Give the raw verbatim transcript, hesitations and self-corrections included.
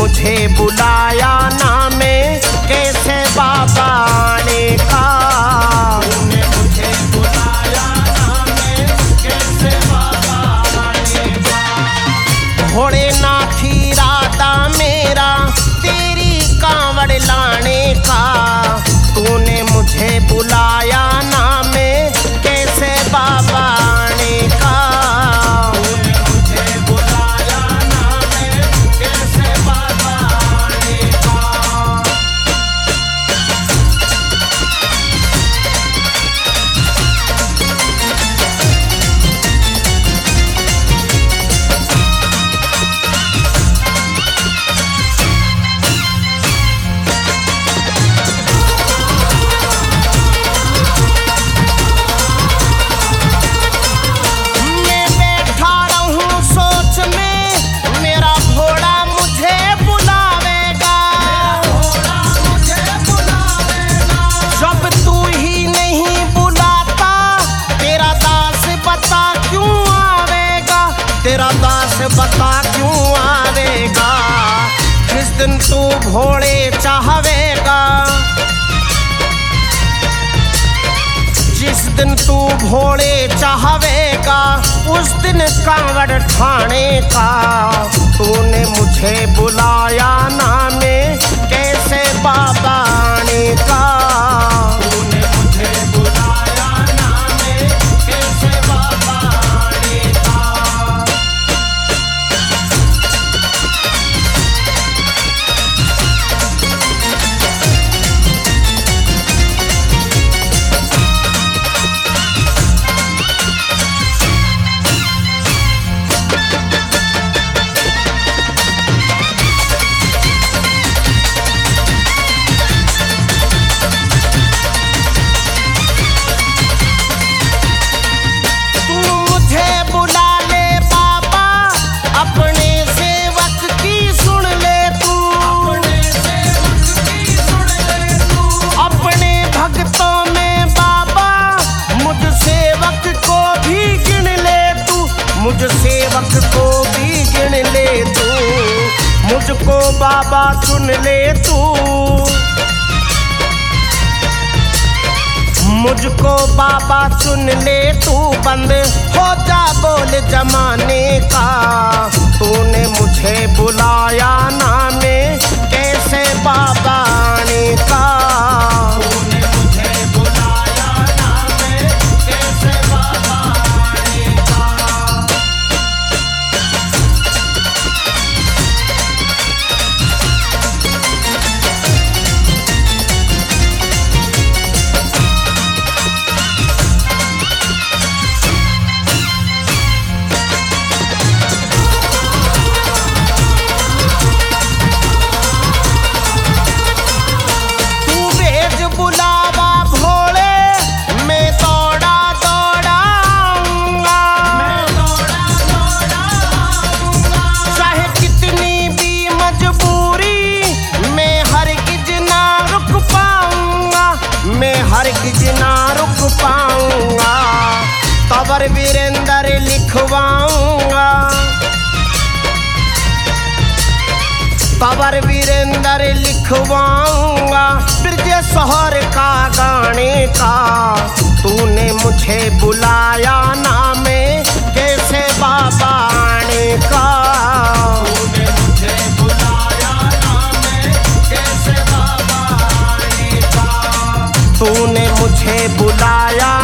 मुझे बुलाया ना मैं कैसे बाबा आने का। तूने मुझे बुलाया ना मैं कैसे बाबा आने का। घोड़े ना थी इरादा मेरा तेरी कांवड़ लाने का। तूने मुझे बुलाया ना मैं कैसे बाबा आने का। तूने मुझे बुलाया ना मैं कैसे बाबा आने का। तेरा दास बता क्यों आवेगा। जिस दिन तू भोले चाहवेगा, जिस दिन तू भोले चाहवेगा उस दिन कांवड़ ठाणे का। तूने मुझे बुलाया ना मैं कैसे बाबा आने का। तूने मुझे बुलाया ना मैं कैसे बाबा आने का। मुझ सेवक को भी गिन ले तू, मुझको बाबा चुन ले तू। मुझको बाबा चुन ले तू, बंद हो जा बोल जमाने का। तूने मुझे बुलाया ना मैं कैसे बाबा आने का। तूने मुझे बुलाया ना मैं कैसे बाबा आने का। हरगिज ना रुक पाऊंगा, कबर वीरेंद्र लिखवाऊंगा। कबर वीरेंद्र लिखवाऊंगा ब्रज शहर का गाने का। तूने मुझे बुलाया ना मैं कैसे बाबा आने का। तूने मुझे बुलाया ना मैं कैसे बाबा आने का। तूने मुझे बुलाया